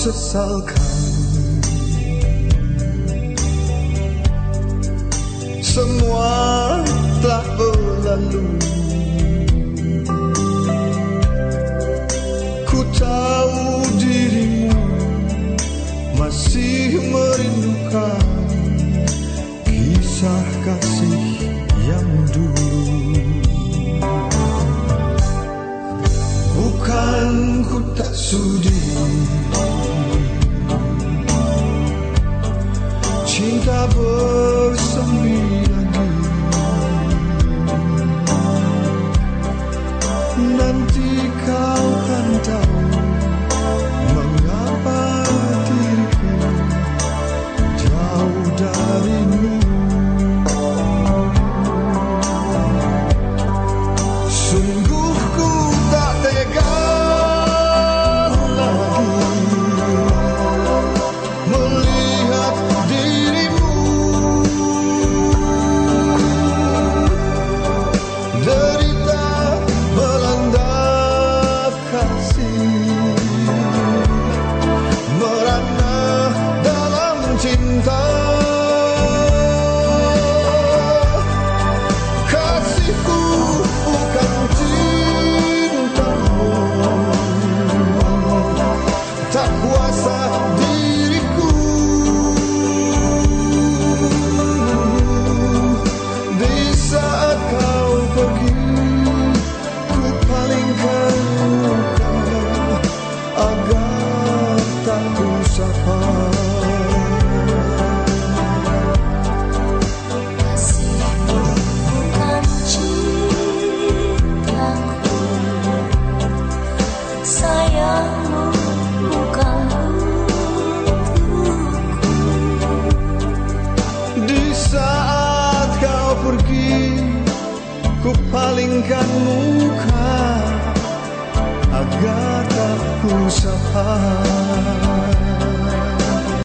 sesalkan. Semua telah berlalu. Ku tahu dirimu masih merindukan kisah kasih yang dulu. Bukan ku tak sudi cinta bersemi lagi. Nanti kau kan tahu mengapa diriku jauh darimu. Sungguh ku tak tega lagi melihat dirimu derita melanda kasih, merana dalam cinta. Kasihku bukan cintamu, tak kuasa diriku. Di saat kau pergi, ku palingkan muka agar tak ku sapa. Kasihmu bukan cintaku, sayangmu bukan untukku. Di saat kau pergi, ku palingkan muka agar tak ku sapa.